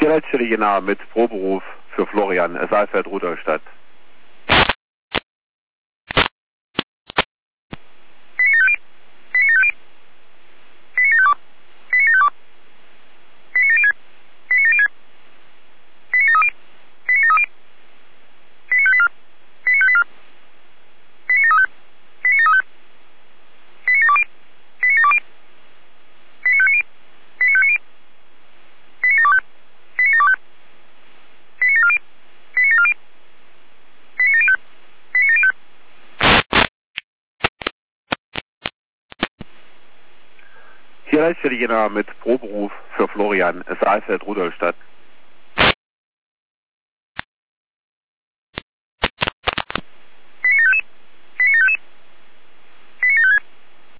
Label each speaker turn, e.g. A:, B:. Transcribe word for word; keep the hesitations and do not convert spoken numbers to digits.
A: Hier Leitstelle Jena mit Proberuf für Florian, Saalfeld, Rudolstadt. Hier Leitstelle Jena mit Proberuf für Florian, Saalfeld, Rudolstadt.